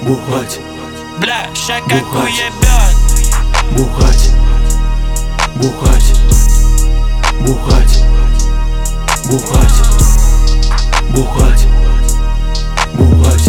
Бухать, Бля, ща как уебет. бухать, бухать, бухать, бухать, бухать, бухать.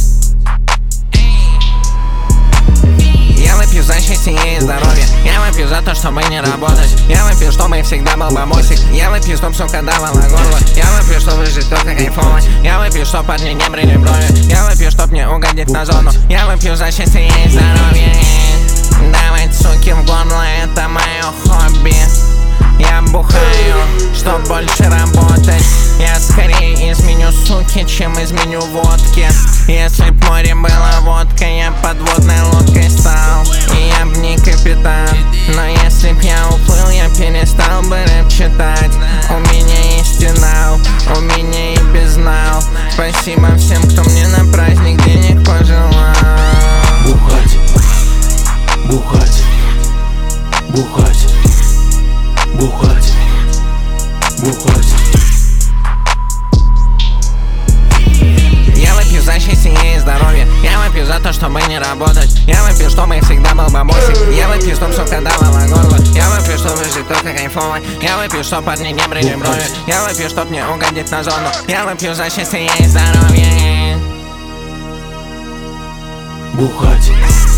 Я выпью за счастье и здоровье. Я выпью за то, чтобы не работать. Я выпью, чтобы всегда был бабосик. Я выпью, чтоб, сука, давала горло. Я выпью, чтобы жить только кайфово. Я выпью, чтоб парни не брили брови. Я выпью, чтоб не угодить на зону. Я выпью за счастье и здоровье. Давать суки в горло, это мое хобби. Я бухаю, чтоб больше работать. Я скорее изменю суки, чем изменю водки. Если б море было водкой, я подводной лодкой стал. И я б не капитан. Но если б я уплыл, я перестал бы рэп читать. У меня есть финал, у меня и безнал. Спасибо всем, кто мне на праздник денег пожелал. Бухать, бухать, бухать, бухать, бухать. Я выпью за счастье и здоровье. Я выпью за то, чтобы не работать. Я выпью, чтобы всегда был бабосик. Я выпью, чтоб, сука, давала горло. Я выпью, чтобы жить только кайфово. Я выпью, чтоб парни не брили брови. Я выпью, чтоб не угодить на зону. Я выпью за счастье и здоровье. Бухать.